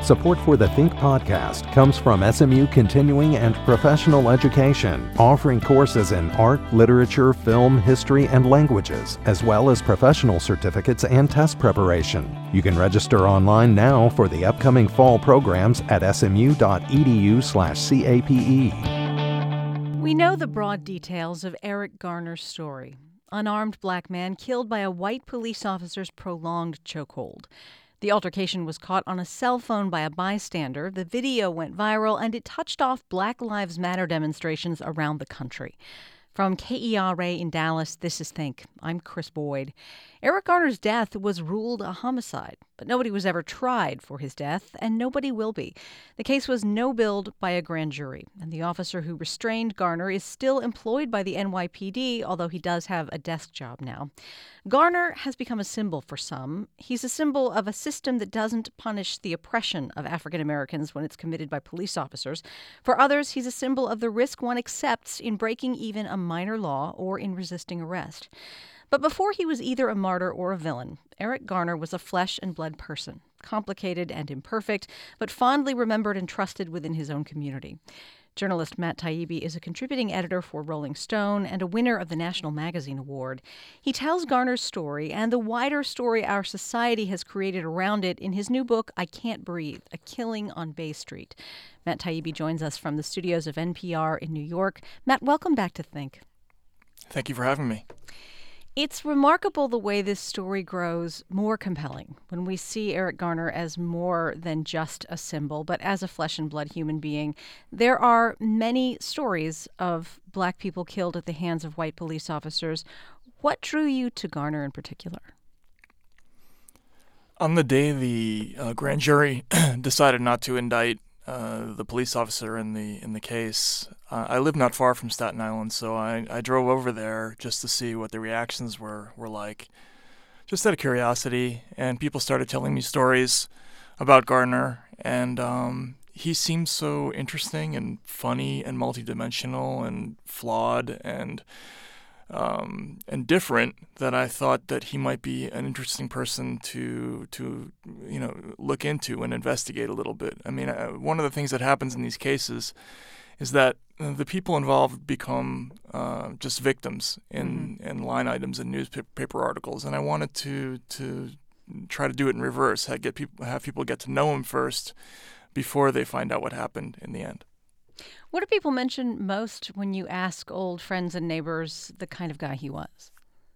Support for the Think podcast comes from SMU Continuing and Professional Education, offering courses in art, literature, film, history, and languages, as well as professional certificates and test preparation. You can register online now for the upcoming fall programs at smu.edu/CAPE. We know the broad details of Eric Garner's story. Unarmed black man killed by a white police officer's prolonged chokehold. The altercation was caught on a cell phone by a bystander. The video went viral, and it touched off Black Lives Matter demonstrations around the country. From KERA in Dallas, this is Think. I'm Chris Boyd. Eric Garner's death was ruled a homicide, but nobody was ever tried for his death, and nobody will be. The case was no-billed by a grand jury, and the officer who restrained Garner is still employed by the NYPD, although he does have a desk job now. Garner has become a symbol for some. He's a symbol of a system that doesn't punish the oppression of African Americans when it's committed by police officers. For others, he's a symbol of the risk one accepts in breaking even a minor law or in resisting arrest. But before he was either a martyr or a villain, Eric Garner was a flesh and blood person, complicated and imperfect, but fondly remembered and trusted within his own community. Journalist Matt Taibbi is a contributing editor for Rolling Stone and a winner of the National Magazine Award. He tells Garner's story and the wider story our society has created around it in his new book, I Can't Breathe, A Killing on Bay Street. Matt Taibbi joins us from the studios of NPR in New York. Matt, welcome back to Think. Thank you for having me. It's remarkable the way this story grows more compelling when we see Eric Garner as more than just a symbol, but as a flesh and blood human being. There are many stories of black people killed at the hands of white police officers. What drew you to Garner in particular? On the day the grand jury decided not to indict the police officer in the case, I live not far from Staten Island, so I drove over there just to see what the reactions were like, just out of curiosity. And people started telling me stories about Garner, and he seemed so interesting and funny and multidimensional and flawed and different that I thought that he might be an interesting person to look into and investigate a little bit. I mean, one of the things that happens in these cases is that the people involved become just victims in line items in newspaper articles, and I wanted to try to do it in reverse. Have people get to know him first before they find out what happened in the end. What do people mention most when you ask old friends and neighbors the kind of guy he was?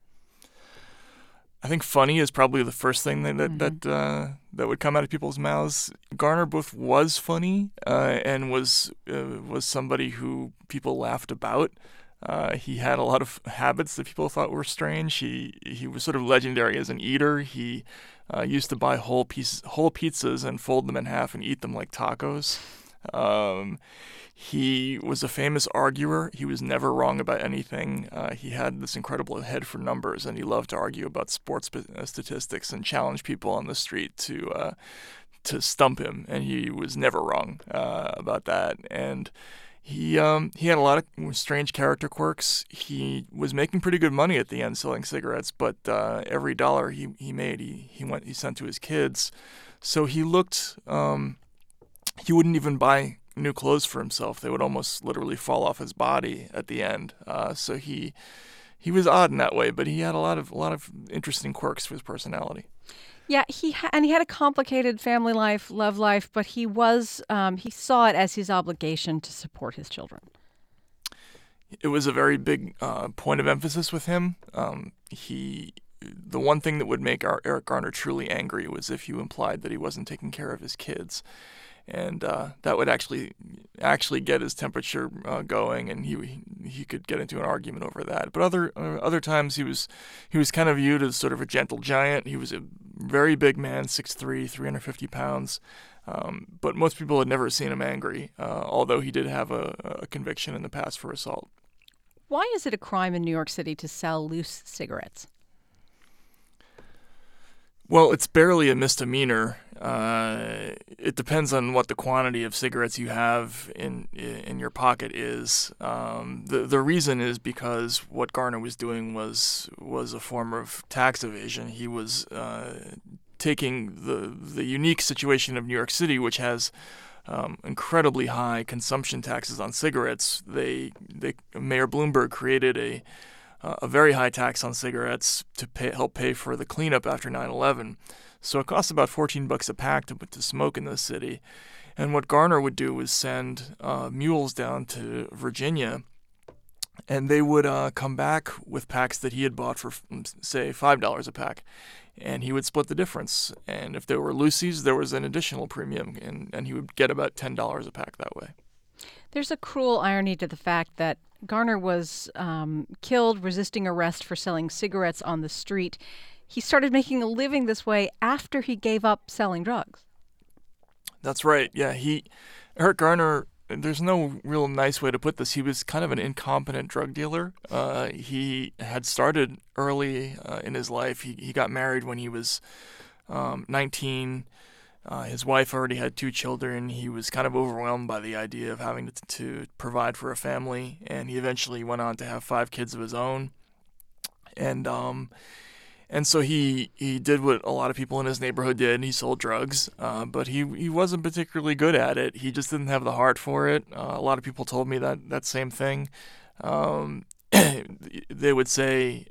I think funny is probably the first thing that would come out of people's mouths. Garner both was funny and was somebody who people laughed about. He had a lot of habits that people thought were strange. He was sort of legendary as an eater. He used to buy whole pizzas and fold them in half and eat them like tacos. He was a famous arguer. He was never wrong about anything. He had this incredible head for numbers, and he loved to argue about sports statistics and challenge people on the street to stump him. And he was never wrong about that. And he had a lot of strange character quirks. He was making pretty good money at the end selling cigarettes, but every dollar he made, he sent to his kids. So he looked. He wouldn't even buy new clothes for himself. They would almost literally fall off his body at the end. So he was odd in that way, but he had a lot of interesting quirks to his personality. Yeah, he had a complicated family life, love life, but he saw it as his obligation to support his children. It was a very big point of emphasis with him. The one thing that would make Eric Garner truly angry was if you implied that he wasn't taking care of his kids. And that would actually get his temperature going, and he could get into an argument over that. But other times he was kind of viewed as sort of a gentle giant. He was a very big man, 6'3", 350 pounds. But most people had never seen him angry, although he did have a conviction in the past for assault. Why is it a crime in New York City to sell loose cigarettes? Well, it's barely a misdemeanor. It depends on what the quantity of cigarettes you have in your pocket is. The reason is because what Garner was doing was a form of tax evasion. He was taking the unique situation of New York City, which has incredibly high consumption taxes on cigarettes. Mayor Bloomberg created a very high tax on cigarettes to help pay for the cleanup after 9/11. So it costs about $14 a pack to smoke in the city. And what Garner would do was send mules down to Virginia, and they would come back with packs that he had bought for, say, $5 a pack. And he would split the difference. And if there were loosies, there was an additional premium, and he would get about $10 a pack that way. There's a cruel irony to the fact that Garner was killed resisting arrest for selling cigarettes on the street. He started making a living this way after he gave up selling drugs. That's right. Yeah, Eric Garner, there's no real nice way to put this. He was kind of an incompetent drug dealer. He had started early in his life. He got married when he was 19. His wife already had 2 children. He was kind of overwhelmed by the idea of having to provide for a family, and he eventually went on to have 5 kids of his own. And so he did what a lot of people in his neighborhood did, and he sold drugs, but he wasn't particularly good at it. He just didn't have the heart for it. A lot of people told me that same thing. They would say,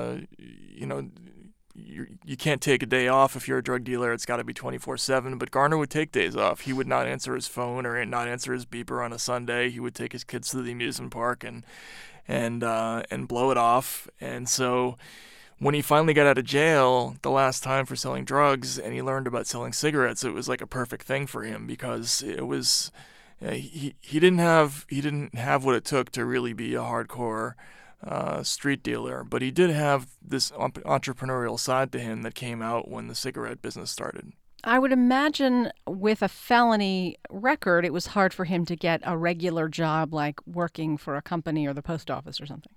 you can't take a day off if you're a drug dealer. It's got to be 24/7. But Garner would take days off. He would not answer his phone or not answer his beeper on a Sunday. He would take his kids to the amusement park and blow it off. And so when he finally got out of jail the last time for selling drugs, and he learned about selling cigarettes, it was like a perfect thing for him, because it was he didn't have what it took to really be a hardcore street dealer, but he did have this entrepreneurial side to him that came out when the cigarette business started. I would imagine with a felony record, it was hard for him to get a regular job like working for a company or the post office or something.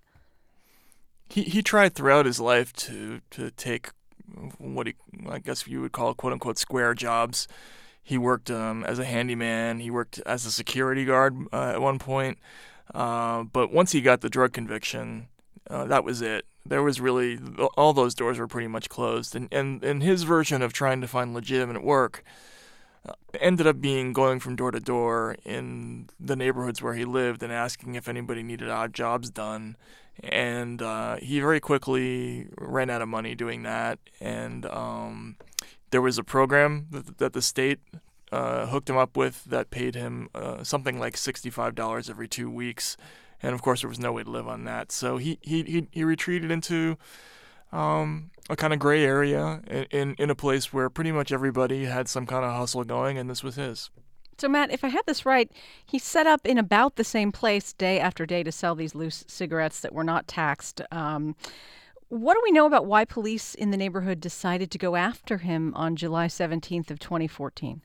He tried throughout his life to take what I guess you would call quote-unquote square jobs. He worked as a handyman. He worked as a security guard at one point. But once he got the drug conviction, that was it. There was really, all those doors were pretty much closed. And his version of trying to find legitimate work ended up being going from door to door in the neighborhoods where he lived and asking if anybody needed odd jobs done. And he very quickly ran out of money doing that. And there was a program that the state hooked him up with that paid him something like $65 every 2 weeks. And of course, there was no way to live on that. So he retreated into a kind of gray area in a place where pretty much everybody had some kind of hustle going, and this was his. So, Matt, if I had this right, he set up in about the same place day after day to sell these loose cigarettes that were not taxed. What do we know about why police in the neighborhood decided to go after him on July 17th of 2014?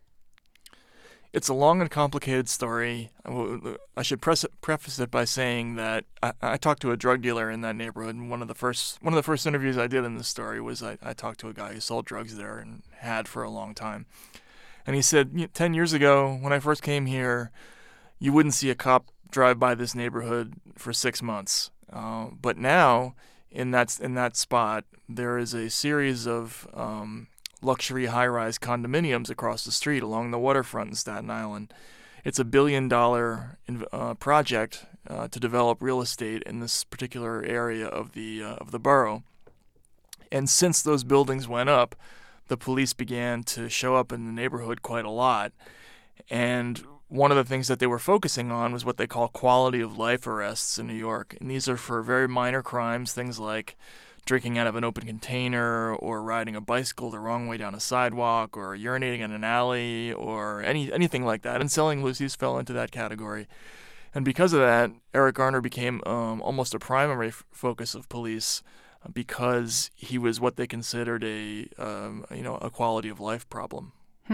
It's a long and complicated story. I should preface it by saying that I talked to a drug dealer in that neighborhood, and one of the first interviews I did in this story was I talked to a guy who sold drugs there and had for a long time. And he said, 10 years ago, when I first came here, you wouldn't see a cop drive by this neighborhood for 6 months. But now, in that spot, there is a series of luxury high-rise condominiums across the street along the waterfront in Staten Island. It's a $1 billion project to develop real estate in this particular area of the borough. And since those buildings went up, the police began to show up in the neighborhood quite a lot. And one of the things that they were focusing on was what they call quality of life arrests in New York. And these are for very minor crimes, things like drinking out of an open container or riding a bicycle the wrong way down a sidewalk or urinating in an alley or anything like that. And selling loosies fell into that category. And because of that, Eric Garner became almost a primary focus of police, because he was what they considered a quality of life problem.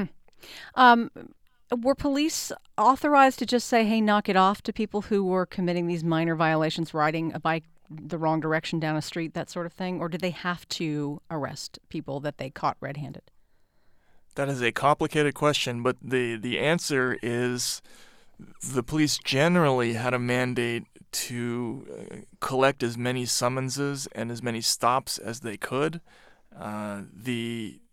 Were police authorized to just say, hey, knock it off to people who were committing these minor violations, riding a bike the wrong direction down a street, that sort of thing? Or did they have to arrest people that they caught red-handed? That is a complicated question, but the answer is the police generally had a mandate to collect as many summonses and as many stops as they could. The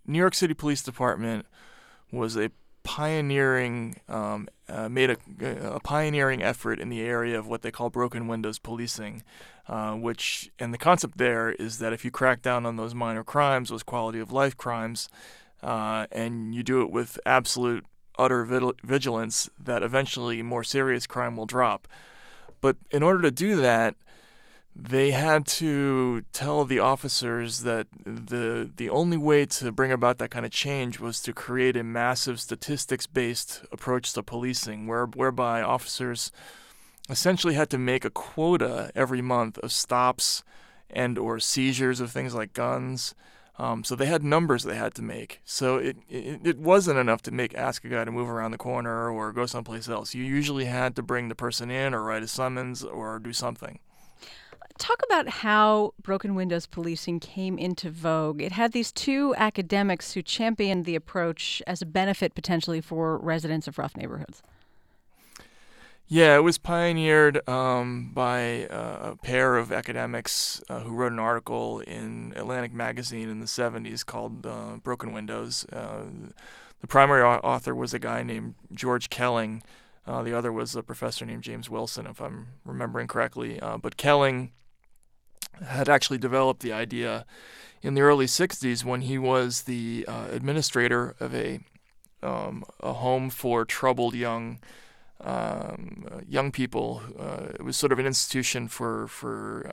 New York City Police Department was a pioneering, made a pioneering effort in the area of what they call broken windows policing, and the concept there is that if you crack down on those minor crimes, those quality of life crimes, and you do it with absolute utter vigilance, that eventually more serious crime will drop. But in order to do that, they had to tell the officers that the only way to bring about that kind of change was to create a massive statistics-based approach to policing, whereby officers essentially had to make a quota every month of stops and or seizures of things like guns. So they had numbers they had to make. So it wasn't enough to ask a guy to move around the corner or go someplace else. You usually had to bring the person in or write a summons or do something. Talk about how broken windows policing came into vogue. It had these two academics who championed the approach as a benefit potentially for residents of rough neighborhoods. Yeah, it was pioneered by a pair of academics who wrote an article in Atlantic Magazine in the 70s called Broken Windows. The primary author was a guy named George Kelling. The other was a professor named James Wilson, if I'm remembering correctly. But Kelling had actually developed the idea in the early 60s when he was the administrator of a home for troubled young people. It was sort of an institution for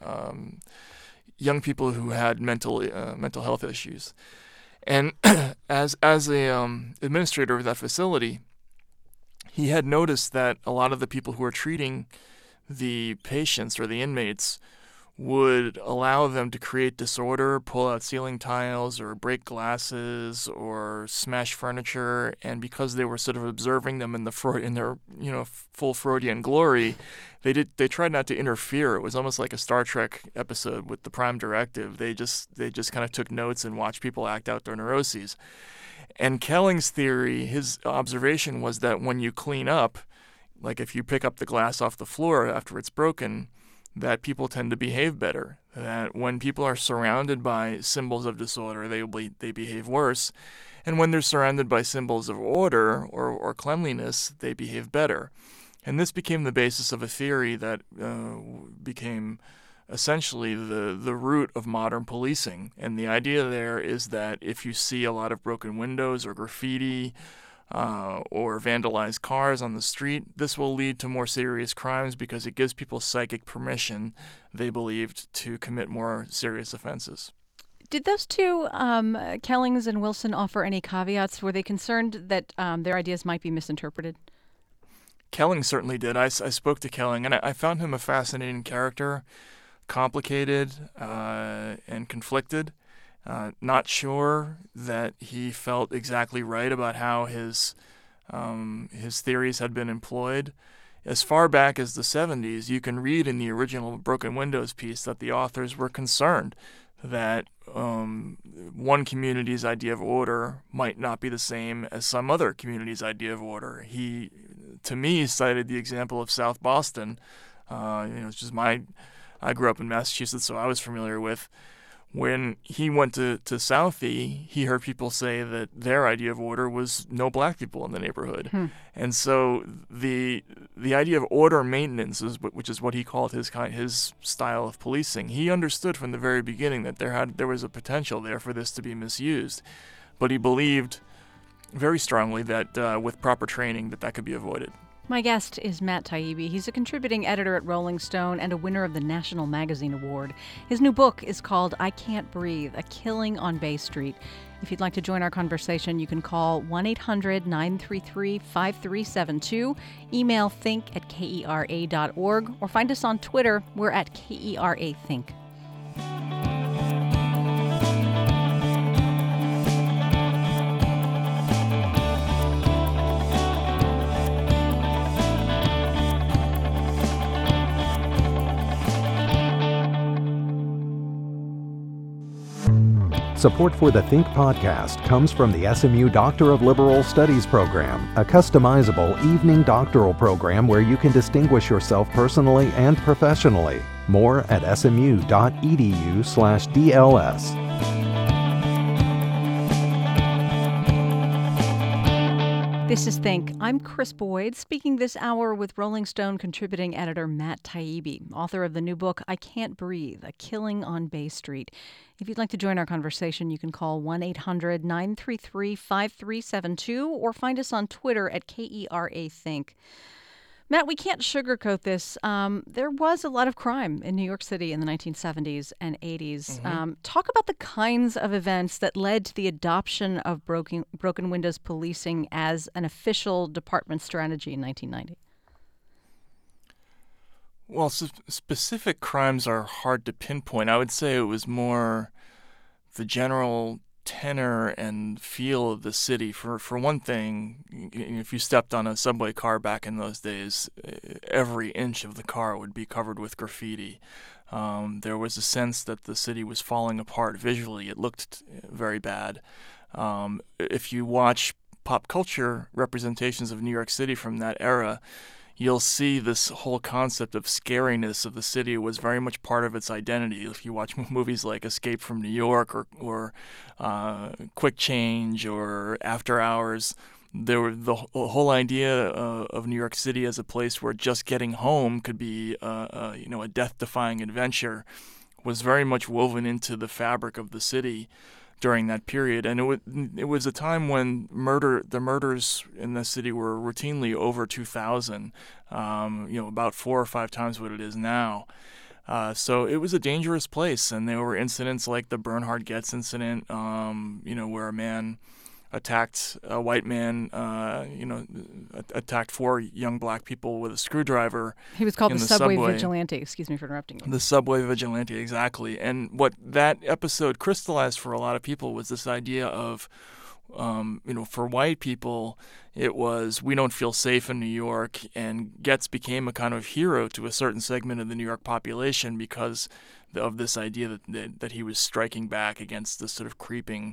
young people who had mental health issues. And as a administrator of that facility, he had noticed that a lot of the people who were treating the patients or the inmates would allow them to create disorder, pull out ceiling tiles or break glasses or smash furniture, and because they were sort of observing them in their full Freudian glory, they tried not to interfere. It was almost like a Star Trek episode with the Prime Directive. They just kind of took notes and watched people act out their neuroses. And Kelling's theory, his observation was that when you clean up, like if you pick up the glass off the floor after it's broken, that people tend to behave better, that when people are surrounded by symbols of disorder, they behave worse, and when they're surrounded by symbols of order or cleanliness, they behave better. And this became the basis of a theory that became essentially the root of modern policing. And the idea there is that if you see a lot of broken windows or graffiti, or vandalized cars on the street, this will lead to more serious crimes because it gives people psychic permission, they believed, to commit more serious offenses. Did those two, Kellings and Wilson, offer any caveats? Were they concerned that their ideas might be misinterpreted? Kelling certainly did. I spoke to Kelling, and I found him a fascinating character, complicated and conflicted. Not sure that he felt exactly right about how his theories had been employed. As far back as the 70s, you can read in the original Broken Windows piece that the authors were concerned that one community's idea of order might not be the same as some other community's idea of order. He, to me, cited the example of South Boston. It's just I grew up in Massachusetts, so I was familiar with. When he went to Southie, he heard people say that their idea of order was no black people in the neighborhood. And so the idea of order maintenance, which is what he called his style of policing, he understood from the very beginning that there was a potential there for this to be misused. But he believed very strongly that with proper training that could be avoided. My guest is Matt Taibbi. He's a contributing editor at Rolling Stone and a winner of the National Magazine Award. His new book is called I Can't Breathe, A Killing on Bay Street. If you'd like to join our conversation, you can call 1-800-933-5372, email think@kera.org, or find us on Twitter. We're at KERA Think. Support for the Think podcast comes from the SMU Doctor of Liberal Studies program, a customizable evening doctoral program where you can distinguish yourself personally and professionally. More at smu.edu/DLS. This is Think. I'm Chris Boyd, speaking this hour with Rolling Stone contributing editor Matt Taibbi, author of the new book, I Can't Breathe, A Killing on Bay Street. If you'd like to join our conversation, you can call 1-800-933-5372 or find us on Twitter at KERA Think. Matt, we can't sugarcoat this. There was a lot of crime in New York City in the 1970s and 80s. Talk about the kinds of events that led to the adoption of broken windows policing as an official department strategy in 1990. Well, specific crimes are hard to pinpoint. I would say it was more the general tenor and feel of the city. For one thing, if you stepped on a subway car back in those days, every inch of the car would be covered with graffiti. There was a sense that the city was falling apart visually. It looked very bad. If you watch pop culture representations of New York City from that era, you'll see this whole concept of scariness of the city was very much part of its identity. If you watch movies like Escape from New York or Quick Change or After Hours, there were the whole idea of New York City as a place where just getting home could be a death-defying adventure was very much woven into the fabric of the city during that period. And it was a time when the murders in the city were routinely over 2,000, about 4 or 5 times what it is now. So it was a dangerous place, and there were incidents like the Bernhard Goetz incident, where a white man attacked 4 young black people with a screwdriver. He was called the subway vigilante. Excuse me for interrupting you. The subway vigilante, exactly. And what that episode crystallized for a lot of people was this idea of, for white people, it was, we don't feel safe in New York, and Goetz became a kind of hero to a certain segment of the New York population because of this idea that he was striking back against this sort of creeping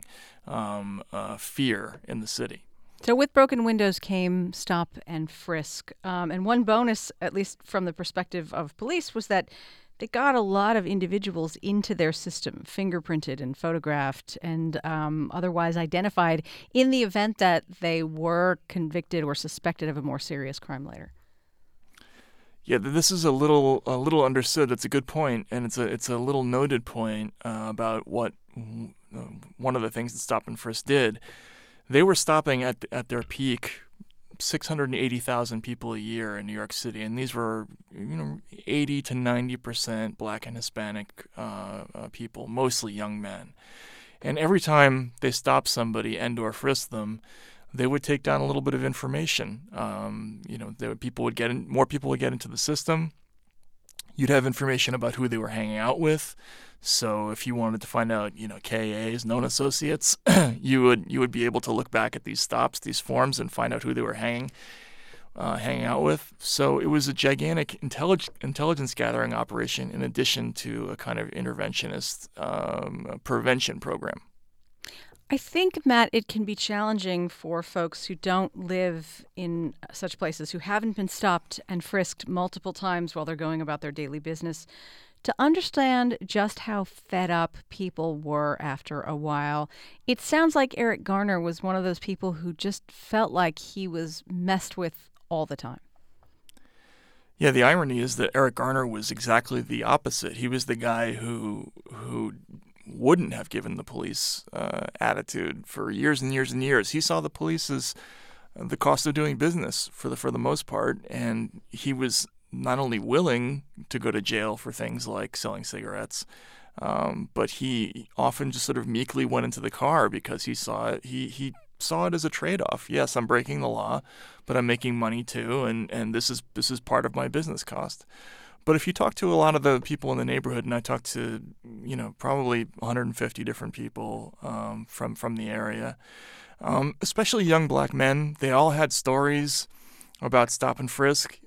fear in the city. So with broken windows came stop and frisk. And one bonus, at least from the perspective of police, was that they got a lot of individuals into their system, fingerprinted and photographed and otherwise identified in the event that they were convicted or suspected of a more serious crime later. Yeah, this is a little understood. That's a good point, and it's a little noted point about what one of the things that Stop and Frisk did. They were stopping at their peak 680,000 people a year in New York City, and these were 80 to 90% Black and Hispanic people, mostly young men. And every time they stopped somebody and/or frisked them, they would take down a little bit of information. More people would get into the system. You'd have information about who they were hanging out with. So if you wanted to find out, KAs, known associates, you would be able to look back at these stops, these forms, and find out who they were hanging out with. So it was a gigantic intelligence gathering operation in addition to a kind of interventionist prevention program. I think, Matt, it can be challenging for folks who don't live in such places, who haven't been stopped and frisked multiple times while they're going about their daily business, to understand just how fed up people were after a while. It sounds like Eric Garner was one of those people who just felt like he was messed with all the time. Yeah, the irony is that Eric Garner was exactly the opposite. He was the guy who wouldn't have given the police attitude for years and years and years. He saw the police as the cost of doing business for the most part, and he was not only willing to go to jail for things like selling cigarettes, but he often just sort of meekly went into the car because he saw it. He saw it as a trade-off. Yes, I'm breaking the law, but I'm making money too, and this is part of my business cost. But if you talk to a lot of the people in the neighborhood, and I talked to, probably 150 different people from the area, especially young black men, they all had stories about Stop and Frisk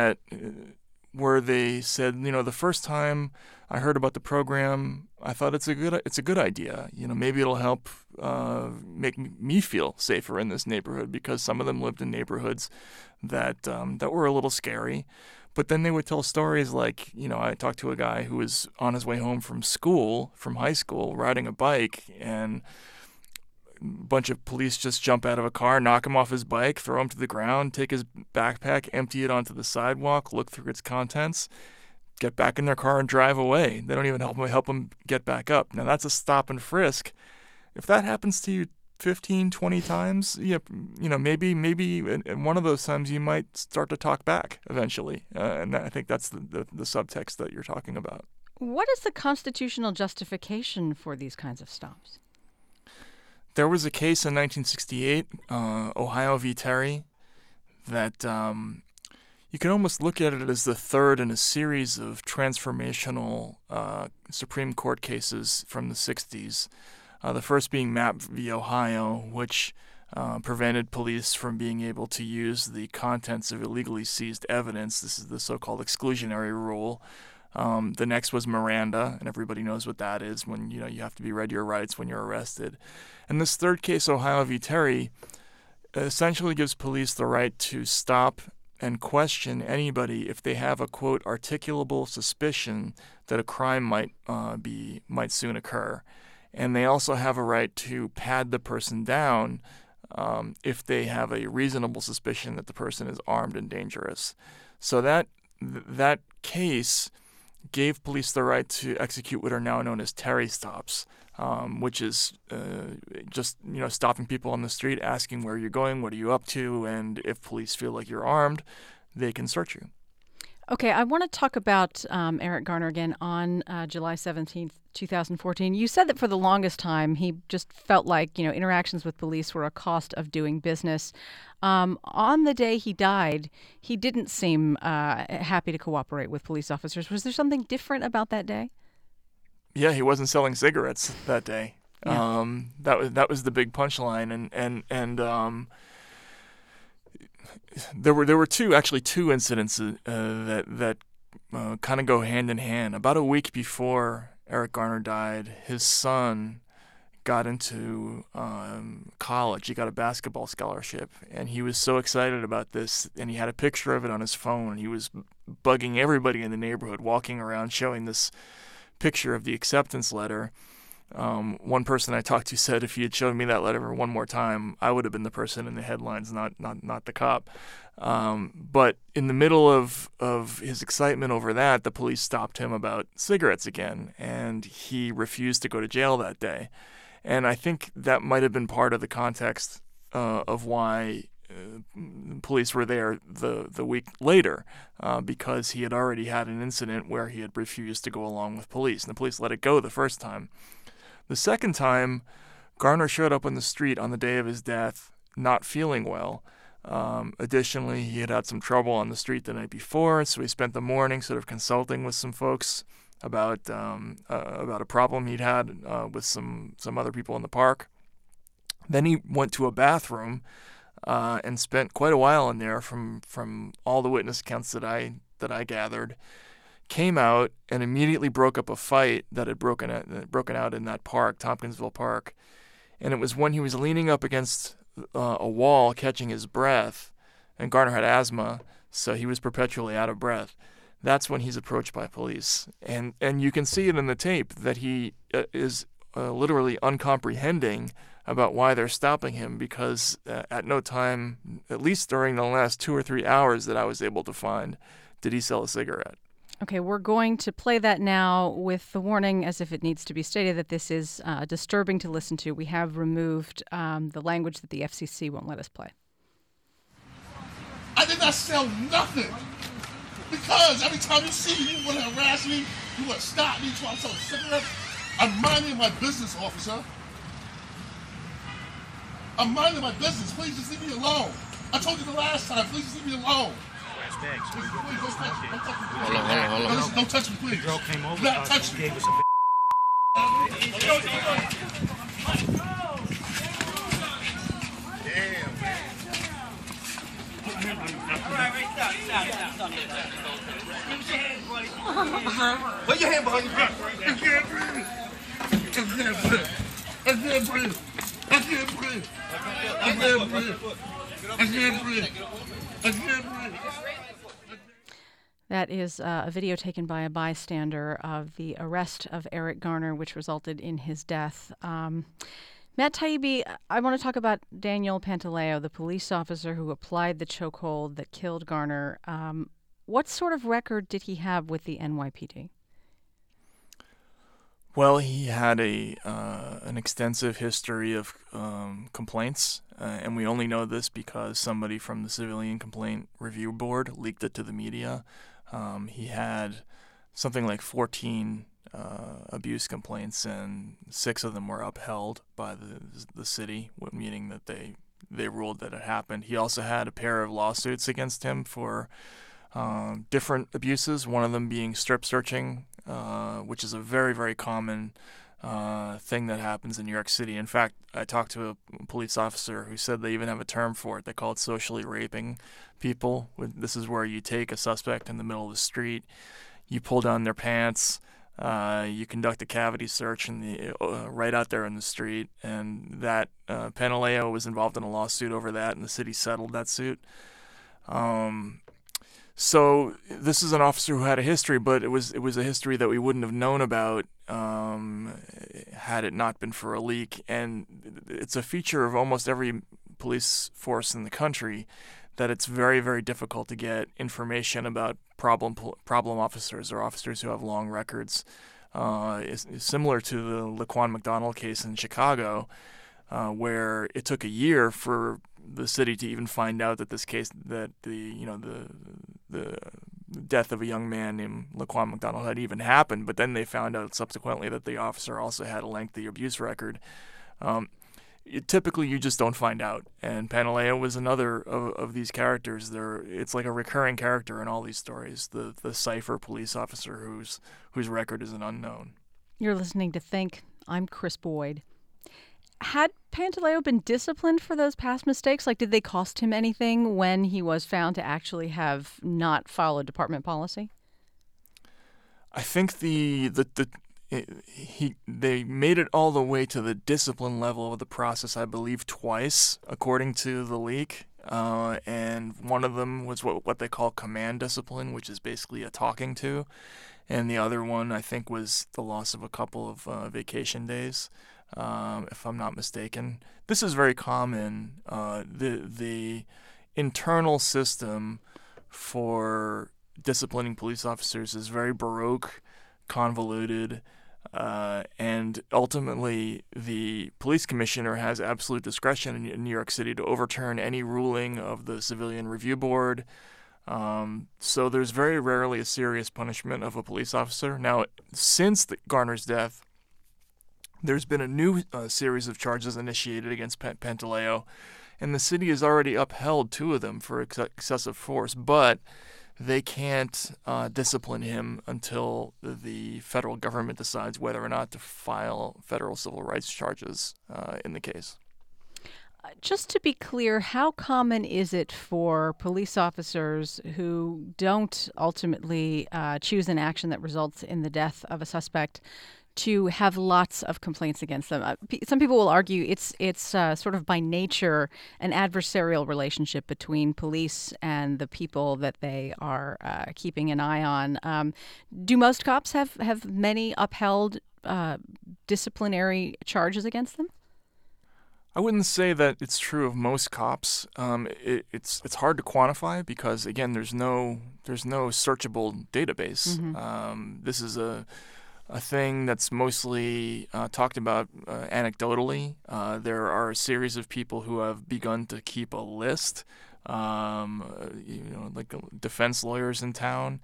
where they said, the first time I heard about the program, I thought it's a good idea. Maybe it'll help make me feel safer in this neighborhood, because some of them lived in neighborhoods that were a little scary. But then they would tell stories like, I talked to a guy who was on his way home from high school, riding a bike, and bunch of police just jump out of a car, knock him off his bike, throw him to the ground, take his backpack, empty it onto the sidewalk, look through its contents, get back in their car and drive away. They don't even help him get back up. Now, that's a stop and frisk. If that happens to you 15, 20 times, maybe in one of those times you might start to talk back eventually. And I think that's the subtext that you're talking about. What is the constitutional justification for these kinds of stops? There was a case in 1968, Ohio v. Terry, that you can almost look at it as the third in a series of transformational Supreme Court cases from the 60s. The first being Mapp v. Ohio, which prevented police from being able to use the contents of illegally seized evidence. This is the so-called exclusionary rule. The next was Miranda, and everybody knows what that is, when you have to be read your rights when you're arrested. And this third case, Ohio v. Terry, essentially gives police the right to stop and question anybody if they have a, quote, articulable suspicion that a crime might soon occur. And they also have a right to pad the person down if they have a reasonable suspicion that the person is armed and dangerous. So that case gave police the right to execute what are now known as Terry stops, which is just stopping people on the street, asking where you're going, what are you up to, and if police feel like you're armed, they can search you. Okay, I want to talk about Eric Garner again on July 17th, 2014. You said that for the longest time he just felt like interactions with police were a cost of doing business. On the day he died, he didn't seem happy to cooperate with police officers. Was there something different about that day? Yeah, he wasn't selling cigarettes that day. Yeah. That was the big punchline, and there were two incidents that kind of go hand in hand. About a week before Eric Garner died, his son got into college. He got a basketball scholarship, and he was so excited about this, and he had a picture of it on his phone, and he was bugging everybody in the neighborhood, walking around showing this picture of the acceptance letter. One person I talked to said if he had shown me that letter one more time, I would have been the person in the headlines, not the cop. But in the middle of his excitement over that, the police stopped him about cigarettes again, and he refused to go to jail that day. And I think that might have been part of the context of why police were there the week later, because he had already had an incident where he had refused to go along with police, and the police let it go the first time. The second time, Garner showed up on the street on the day of his death, not feeling well. Additionally, he had had some trouble on the street the night before, so he spent the morning sort of consulting with some folks about a problem he'd had with some other people in the park. Then he went to a bathroom and spent quite a while in there from all the witness accounts that I gathered. Came out and immediately broke up a fight that had broken out in that park, Tompkinsville Park. And it was when he was leaning up against a wall catching his breath, and Garner had asthma, so he was perpetually out of breath. That's when he's approached by police. And you can see it in the tape that he is literally uncomprehending about why they're stopping him, because at no time, at least during the last 2 or 3 hours that I was able to find, did he sell a cigarette. Okay, we're going to play that now with the warning, as if it needs to be stated, that this is disturbing to listen to. We have removed the language that the FCC won't let us play. I did not sell nothing, because every time you see me, you want to harass me, you want to stop me, trying to sell a cigarette. I'm minding my business, officer. I'm minding my business. Please just leave me alone. I told you the last time. Please just leave me alone. Please, don't touch me. Don't touch me, please. Hold on. Listen, don't touch me, please. The girl came over. Do not touch me. Gave us a Damn, man. Put your hand behind your back. I can't breathe. I can't breathe. I can't breathe. I can't breathe. I can't breathe. I can't breathe. That is a video taken by a bystander of the arrest of Eric Garner, which resulted in his death. Matt Taibbi, I want to talk about Daniel Pantaleo, the police officer who applied the chokehold that killed Garner. What sort of record did he have with the NYPD? Well, he had an extensive history of complaints, and we only know this because somebody from the Civilian Complaint Review Board leaked it to the media. He had something like 14 abuse complaints, and 6 of them were upheld by the city, meaning that they ruled that it happened. He also had a pair of lawsuits against him for different abuses, one of them being strip searching, which is a very, very common thing that happens in New York City. In fact, I talked to a police officer who said they even have a term for it. They call it socially raping people. This is where you take a suspect in the middle of the street, you pull down their pants, you conduct a cavity search right out there in the street, and that Pantaleo was involved in a lawsuit over that, and the city settled that suit. So this is an officer who had a history, but it was a history that we wouldn't have known about had it not been for a leak. And it's a feature of almost every police force in the country that it's very, very difficult to get information about problem officers or officers who have long records. It's similar to the Laquan McDonald case in Chicago, where it took a year for the city to even find out that this case, that the death of a young man named Laquan McDonald had even happened. But then they found out subsequently that the officer also had a lengthy abuse record. Typically, you just don't find out. And Pantaleo was another of these characters. It's like a recurring character in all these stories. The cipher police officer whose record is an unknown. You're listening to Think. I'm Chris Boyd. Had Pantaleo been disciplined for those past mistakes? Like, did they cost him anything when he was found to actually have not followed department policy? I think they made it all the way to the discipline level of the process, I believe, twice, according to the leak. And one of them was what they call command discipline, which is basically a talking to. And the other one, I think, was the loss of a couple of vacation days, if I'm not mistaken. This is very common. The internal system for disciplining police officers is very baroque, convoluted, and ultimately the police commissioner has absolute discretion in New York City to overturn any ruling of the Civilian Review Board. So there's very rarely a serious punishment of a police officer. Now, since Garner's death, there's been a new series of charges initiated against Pantaleo, and the city has already upheld 2 of them for excessive force, but they can't discipline him until the federal government decides whether or not to file federal civil rights charges in the case. Just to be clear, how common is it for police officers who don't ultimately choose an action that results in the death of a suspect to have lots of complaints against them? Some people will argue it's sort of by nature an adversarial relationship between police and the people that they are keeping an eye on. Do most cops have many upheld disciplinary charges against them? I wouldn't say that it's true of most cops. It's hard to quantify because, again, there's no searchable database. Mm-hmm. This is a thing that's mostly talked about anecdotally. There are a series of people who have begun to keep a list, like defense lawyers in town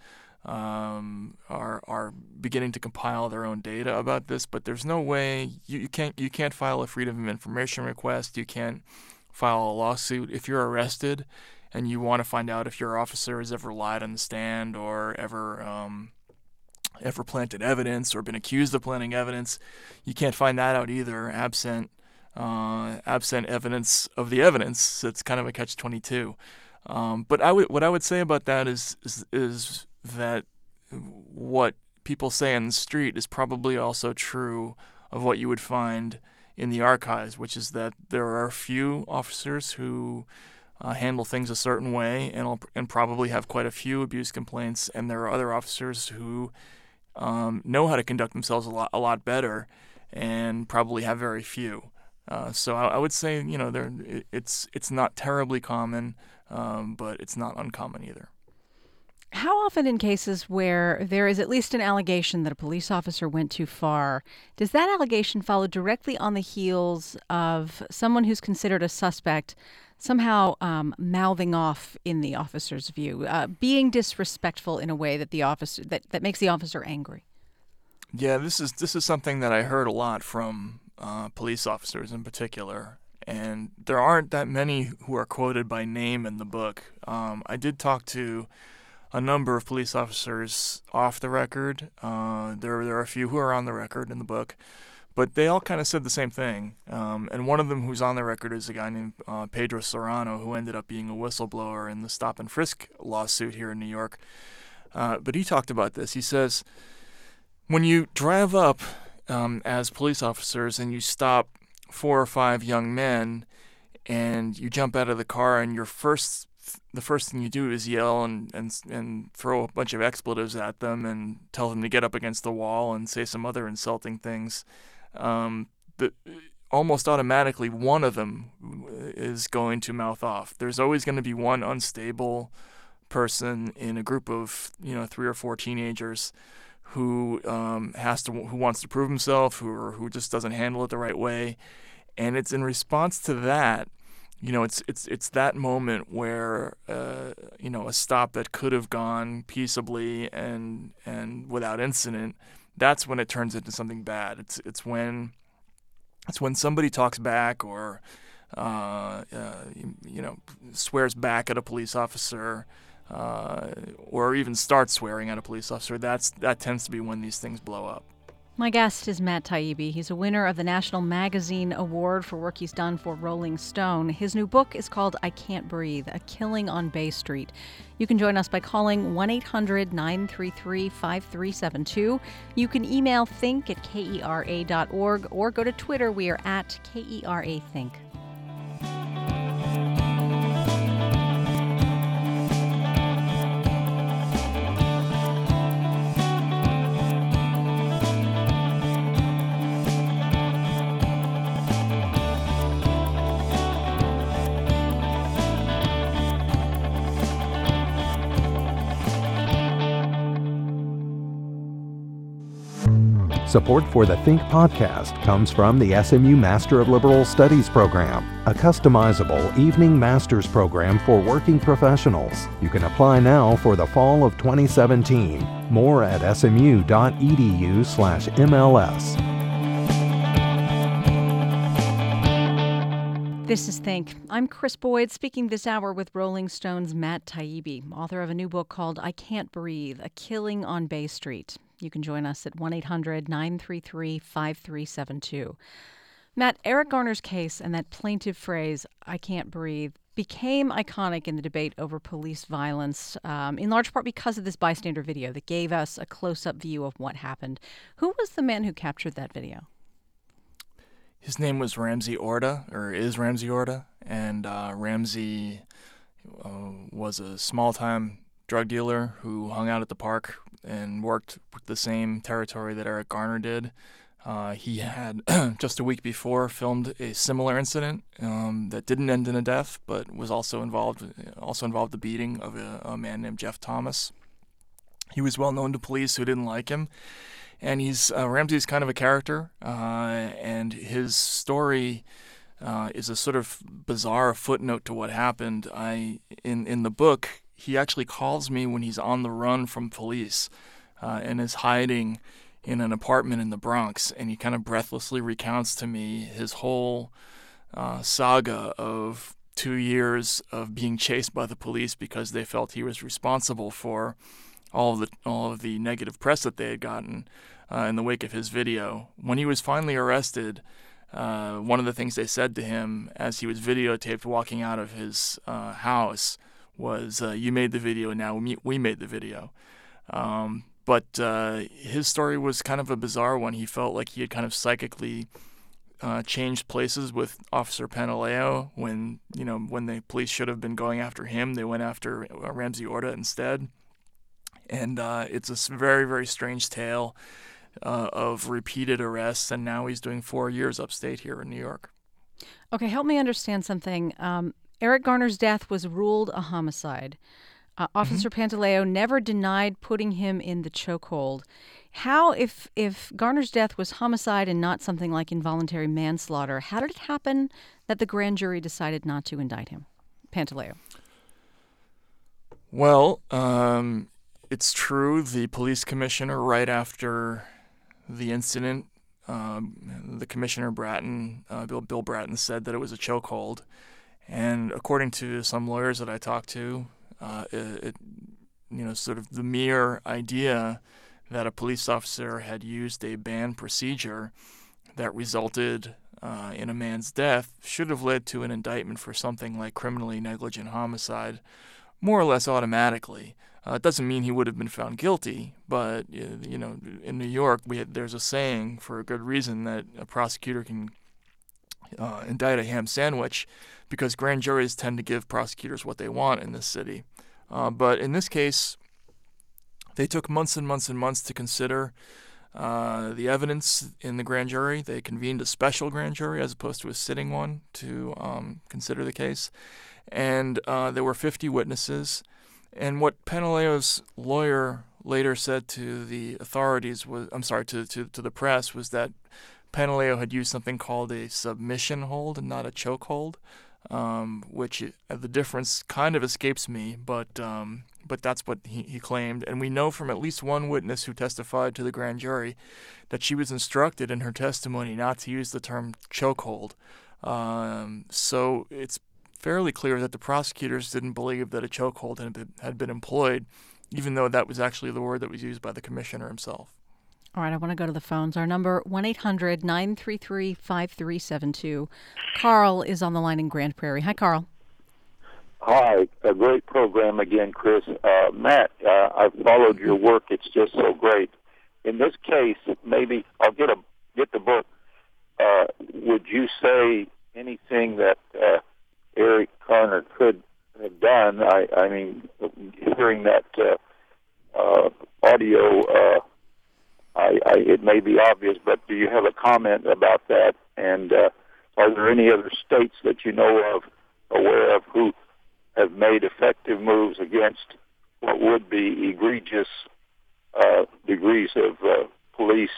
are beginning to compile their own data about this, but there's no way you can't file a Freedom of Information request. You can't file a lawsuit if you're arrested and you want to find out if your officer has ever lied on the stand or ever planted evidence or been accused of planting evidence. You can't find that out either, absent evidence of the evidence. So it's kind of a catch-22. But what I would say about that is that what people say on the street is probably also true of what you would find in the archives, which is that there are a few officers who handle things a certain way and probably have quite a few abuse complaints, and there are other officers who know how to conduct themselves a lot better and probably have very few. So I would say, it's not terribly common, but it's not uncommon either. How often in cases where there is at least an allegation that a police officer went too far, does that allegation follow directly on the heels of someone who's considered a suspect somehow mouthing off in the officer's view, being disrespectful in a way that the officer that makes the officer angry? Yeah, this is something that I heard a lot from police officers in particular, and there aren't that many who are quoted by name in the book. I did talk to a number of police officers off the record. There are a few who are on the record in the book, but they all kind of said the same thing. And one of them who's on the record is a guy named Pedro Serrano, who ended up being a whistleblower in the stop and frisk lawsuit here in New York. But he talked about this. He says, when you drive up as police officers and you stop 4 or 5 young men and you jump out of the car and the first thing you do is yell and throw a bunch of expletives at them and tell them to get up against the wall and say some other insulting things, almost automatically one of them is going to mouth off. There's always going to be one unstable person in a group of 3 or 4 teenagers who wants to prove himself, who just doesn't handle it the right way, and it's in response to that. It's that moment where a stop that could have gone peaceably and without incident, that's when it turns into something bad. It's when somebody talks back or swears back at a police officer, or even starts swearing at a police officer. That tends to be when these things blow up. My guest is Matt Taibbi. He's a winner of the National Magazine Award for work he's done for Rolling Stone. His new book is called I Can't Breathe, A Killing on Bay Street. You can join us by calling 1-800-933-5372. You can email think@kera.org or go to Twitter. We are at KERA-Think. Support for the Think podcast comes from the SMU Master of Liberal Studies program, a customizable evening master's program for working professionals. You can apply now for the fall of 2017. More at smu.edu/MLS. This is Think. I'm Chris Boyd, speaking this hour with Rolling Stone's Matt Taibbi, author of a new book called I Can't Breathe, A Killing on Bay Street. You can join us at 1-800-933-5372. Matt, Eric Garner's case and that plaintive phrase, I can't breathe, became iconic in the debate over police violence, in large part because of this bystander video that gave us a close-up view of what happened. Who was the man who captured that video? His name was Ramsey Orta, or is Ramsey Orta, and Ramsey was a small-time drug dealer who hung out at the park and worked with the same territory that Eric Garner did. He had, just a week before, filmed a similar incident that didn't end in a death, but was also involved the beating of a man named Jeff Thomas. He was well known to police who didn't like him, and Ramsey's kind of a character, and his story is a sort of bizarre footnote to what happened. In the book, he actually calls me when he's on the run from police and is hiding in an apartment in the Bronx, and he kind of breathlessly recounts to me his whole saga of 2 years of being chased by the police because they felt he was responsible for all of the negative press that they had gotten in the wake of his video. When he was finally arrested, one of the things they said to him as he was videotaped walking out of his house was, you made the video, now we made the video. But his story was kind of a bizarre one. He felt like he had kind of psychically changed places with Officer Pantaleo. When the police should have been going after him, they went after Ramsey Orta instead. And it's a very, very strange tale of repeated arrests, and now he's doing 4 years upstate here in New York. Okay, help me understand something. Eric Garner's death was ruled a homicide. Officer Pantaleo never denied putting him in the chokehold. How, if Garner's death was homicide and not something like involuntary manslaughter, how did it happen that the grand jury decided not to indict him? Pantaleo. Well, it's true. The police commissioner, right after the incident, the commissioner Bratton, Bill Bratton, said that it was a chokehold. And according to some lawyers that I talked to, sort of the mere idea that a police officer had used a banned procedure that resulted in a man's death should have led to an indictment for something like criminally negligent homicide, more or less automatically. It doesn't mean he would have been found guilty, but in New York, there's a saying for a good reason that a prosecutor can indict a ham sandwich, because grand juries tend to give prosecutors what they want in this city. But in this case, they took months and months and months to consider the evidence in the grand jury. They convened a special grand jury as opposed to a sitting one to consider the case. And there were 50 witnesses. And what Pantaleo's lawyer later said to the authorities to the press, was that Pantaleo had used something called a submission hold and not a choke hold, which the difference kind of escapes me, but that's what he claimed. And we know from at least one witness who testified to the grand jury that she was instructed in her testimony not to use the term chokehold. So it's fairly clear that the prosecutors didn't believe that a chokehold had been employed, even though that was actually the word that was used by the commissioner himself. All right, I want to go to the phones. Our number, 1-800-933-5372. Carl is on the line in Grand Prairie. Hi, Carl. Hi, a great program again, Chris. Matt, I've followed your work. It's just so great. In this case, maybe I'll get the book. Would you say anything that Eric Garner could have done? I mean, hearing that audio, it may be obvious, but do you have a comment about that? And are there any other states that you know of, aware of, who have made effective moves against what would be egregious degrees of police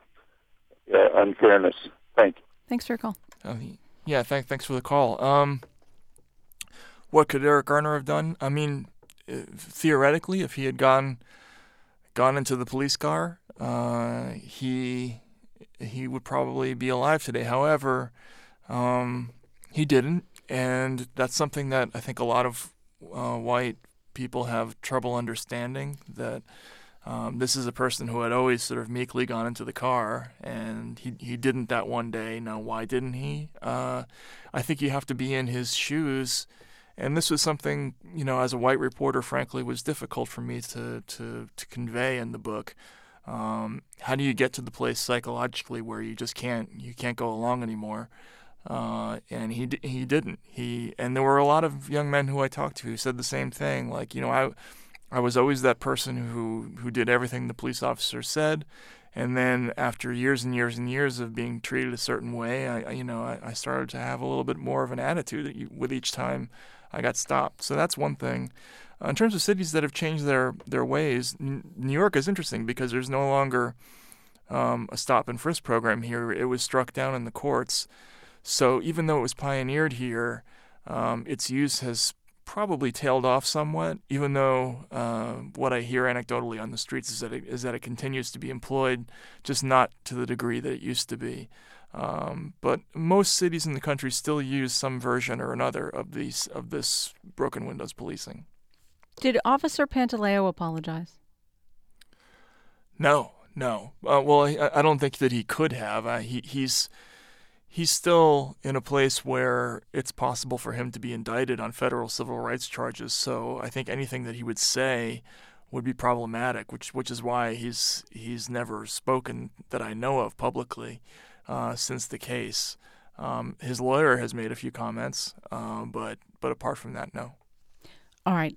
unfairness? Thank you. Thanks for your call. Thanks for the call. What could Eric Garner have done? I mean, theoretically, if he had gone into the police car, he would probably be alive today. However, he didn't, and that's something that I think a lot of white people have trouble understanding, that this is a person who had always sort of meekly gone into the car, and he didn't that one day. Now, why didn't he? I think you have to be in his shoes. And this was something, as a white reporter, frankly, was difficult for me to convey in the book. How do you get to the place psychologically where you just can't go along anymore? And he didn't. And there were a lot of young men who I talked to who said the same thing. Like, I was always that person who did everything the police officer said. And then after years and years and years of being treated a certain way, I started to have a little bit more of an attitude with each time I got stopped. So that's one thing. In terms of cities that have changed their ways, New York is interesting because there's no longer a stop and frisk program here. It was struck down in the courts. So even though it was pioneered here, its use has probably tailed off somewhat, even though what I hear anecdotally on the streets is that it continues to be employed, just not to the degree that it used to be. But most cities in the country still use some version or another of this broken windows policing. Did Officer Pantaleo apologize? No. Well, I don't think that he could have. He's still in a place where it's possible for him to be indicted on federal civil rights charges. So I think anything that he would say would be problematic, which is why he's never spoken that I know of publicly since the case. His lawyer has made a few comments, but apart from that, no. All right,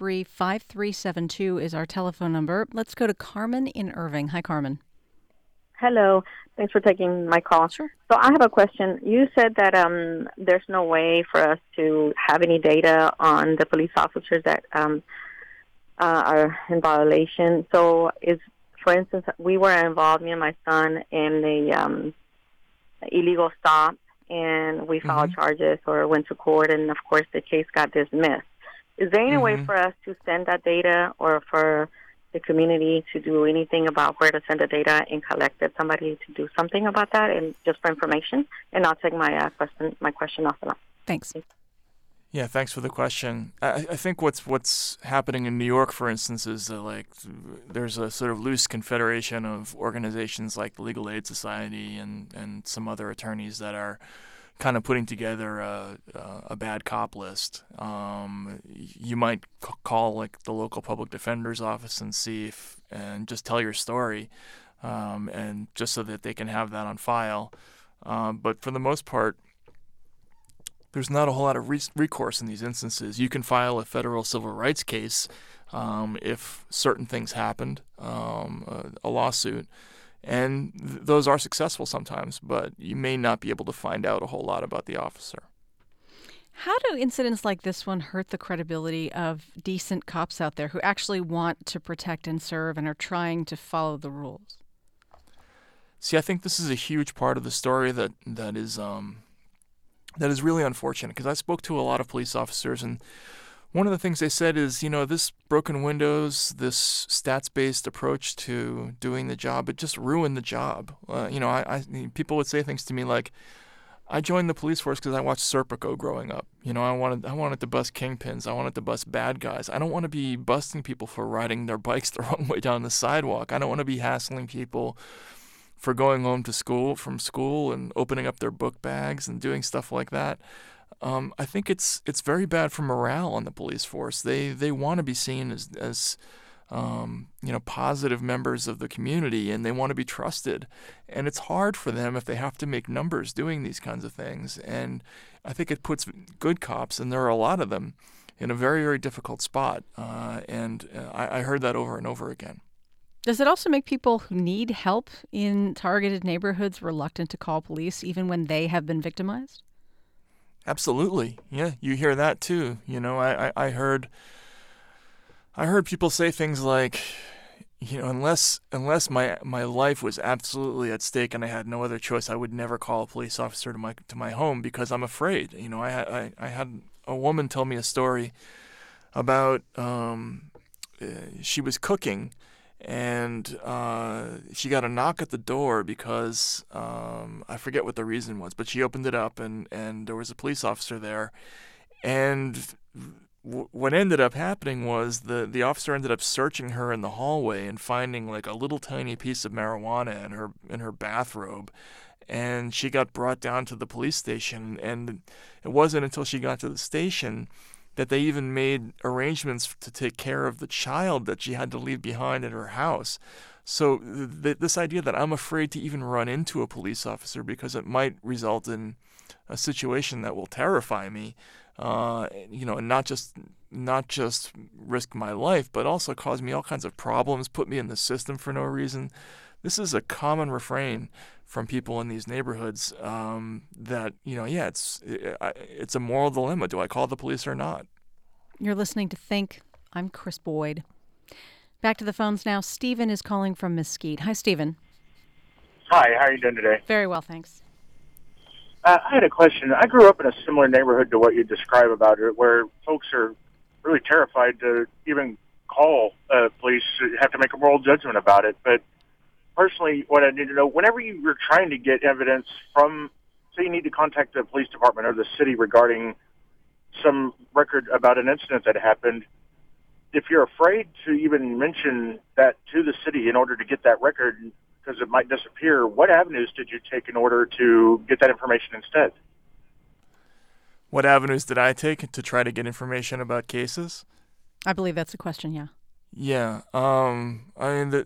1-800-933-5372 is our telephone number. Let's go to Carmen in Irving. Hi, Carmen. Hello. Thanks for taking my call. Sure. So I have a question. You said that there's no way for us to have any data on the police officers that are in violation. So, for instance, we were involved, me and my son, in the illegal stop, and we filed charges or went to court, and of course the case got dismissed. Is there any way for us to send that data, or for the community to do anything about where to send the data and collect it? Somebody to do something about that, and just for information? And I'll take my question off the line. Thanks. Yeah, thanks for the question. I think what's happening in New York, for instance, is that there's a sort of loose confederation of organizations like the Legal Aid Society and some other attorneys that are kind of putting together a bad cop list. You might call the local public defender's office and see and just tell your story, and just so that they can have that on file. But for the most part, there's not a whole lot of recourse in these instances. You can file a federal civil rights case if certain things happened, a lawsuit, and those are successful sometimes, but you may not be able to find out a whole lot about the officer. How do incidents like this one hurt the credibility of decent cops out there who actually want to protect and serve and are trying to follow the rules? See, I think this is a huge part of the story that is really unfortunate, because I spoke to a lot of police officers, and one of the things they said is, this broken windows, this stats-based approach to doing the job, it just ruined the job. People would say things to me like, I joined the police force because I watched Serpico growing up. I wanted to bust kingpins. I wanted to bust bad guys. I don't want to be busting people for riding their bikes the wrong way down the sidewalk. I don't want to be hassling people for going home from school and opening up their book bags and doing stuff like that. I think it's very bad for morale on the police force. They want to be seen as positive members of the community, and they want to be trusted. And it's hard for them if they have to make numbers doing these kinds of things. And I think it puts good cops, and there are a lot of them, in a very, very difficult spot. I heard that over and over again. Does it also make people who need help in targeted neighborhoods reluctant to call police even when they have been victimized? Absolutely. Yeah, you hear that too. I heard people say things like, unless my life was absolutely at stake and I had no other choice, I would never call a police officer to my home because I'm afraid. I had a woman tell me a story about she was cooking, and she got a knock at the door because I forget what the reason was, but she opened it up and there was a police officer there. And what ended up happening was the officer ended up searching her in the hallway and finding a little tiny piece of marijuana in her bathrobe. And she got brought down to the police station, and it wasn't until she got to the station that they even made arrangements to take care of the child that she had to leave behind at her house. So this idea that I'm afraid to even run into a police officer because it might result in a situation that will terrify me, and not just risk my life, but also cause me all kinds of problems, put me in the system for no reason. This is a common refrain from people in these neighborhoods that, it's a moral dilemma. Do I call the police or not? You're listening to Think. I'm Chris Boyd. Back to the phones now. Stephen is calling from Mesquite. Hi, Stephen. Hi, how are you doing today? Very well, thanks. I had a question. I grew up in a similar neighborhood to what you describe about it, where folks are really terrified to even call police, have to make a moral judgment about it. But personally, what I need to know, whenever you were trying to get evidence from, say you need to contact the police department or the city regarding some record about an incident that happened, if you're afraid to even mention that to the city in order to get that record because it might disappear, what avenues did you take in order to get that information instead? What avenues did I take to try to get information about cases? I believe that's the question, yeah. Yeah. I mean,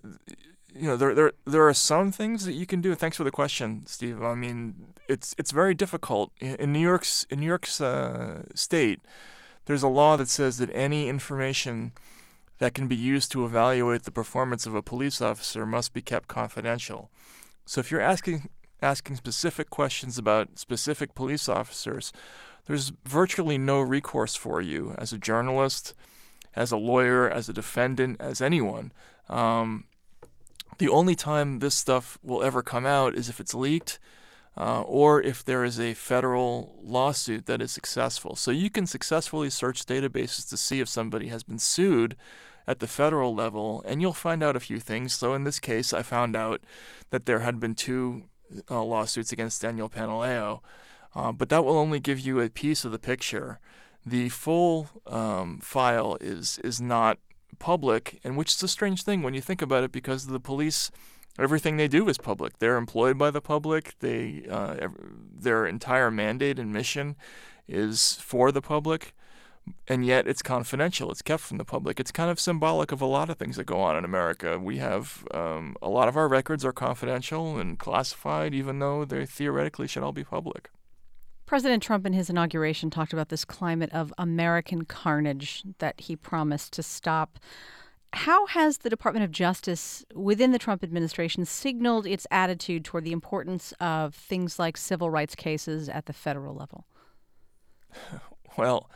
there are some things that you can do. Thanks for the question, Steve. I mean, it's very difficult. In New York's state, there's a law that says that any information that can be used to evaluate the performance of a police officer must be kept confidential. So if you're asking specific questions about specific police officers, there's virtually no recourse for you as a journalist, as a lawyer, as a defendant, as anyone. The only time this stuff will ever come out is if it's leaked, or if there is a federal lawsuit that is successful. So you can successfully search databases to see if somebody has been sued at the federal level, and you'll find out a few things. So in this case, I found out that there had been 2 lawsuits against Daniel Pantaleo, but that will only give you a piece of the picture. The full file is not public, and which is a strange thing when you think about it, because the police, everything they do is public. They're employed by the public. Their entire mandate and mission is for the public, and yet it's confidential. It's kept from the public. It's kind of symbolic of a lot of things that go on in America. We have a lot of our records are confidential and classified, even though they theoretically should all be public. President Trump in his inauguration talked about this climate of American carnage that he promised to stop. How has the Department of Justice within the Trump administration signaled its attitude toward the importance of things like civil rights cases at the federal level? Well,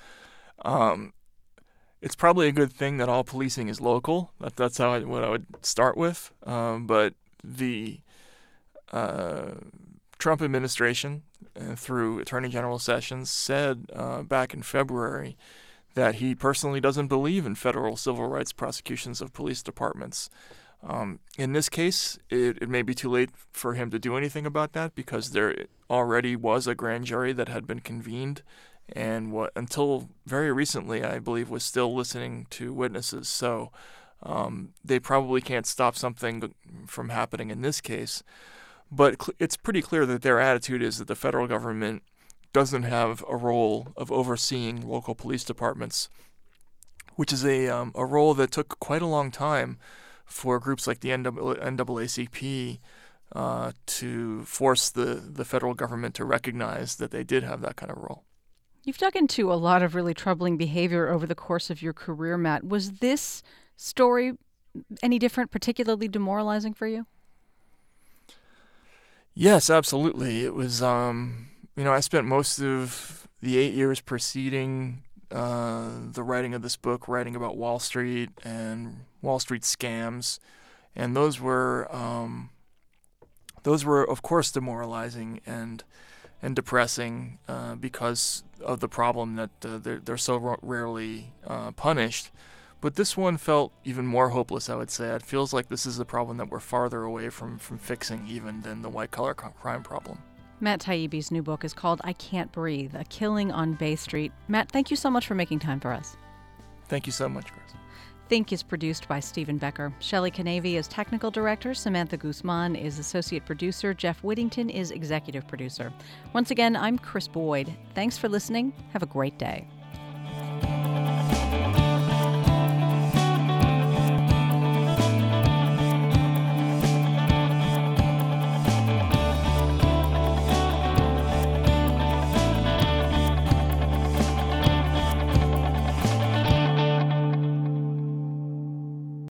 it's probably a good thing that all policing is local. That's what I would start with. But the Trump administration, through Attorney General Sessions, said back in February that he personally doesn't believe in federal civil rights prosecutions of police departments. In this case, it may be too late for him to do anything about that, because there already was a grand jury that had been convened, and until very recently, I believe, was still listening to witnesses. So they probably can't stop something from happening in this case. But it's pretty clear that their attitude is that the federal government doesn't have a role of overseeing local police departments, which is a role that took quite a long time for groups like the NAACP to force the federal government to recognize that they did have that kind of role. You've dug into a lot of really troubling behavior over the course of your career, Matt. Was this story any different, particularly demoralizing for you? Yes, absolutely. It was, I spent most of the 8 years preceding the writing of this book, writing about Wall Street and Wall Street scams, and those were, of course, demoralizing and depressing because of the problem that they're so rarely punished. But this one felt even more hopeless, I would say. It feels like this is a problem that we're farther away from fixing even than the white-collar crime problem. Matt Taibbi's new book is called I Can't Breathe, A Killing on Bay Street. Matt, thank you so much for making time for us. Thank you so much, Chris. Think is produced by Stephen Becker. Shelley Canavy is technical director. Samantha Guzman is associate producer. Jeff Whittington is executive producer. Once again, I'm Chris Boyd. Thanks for listening. Have a great day.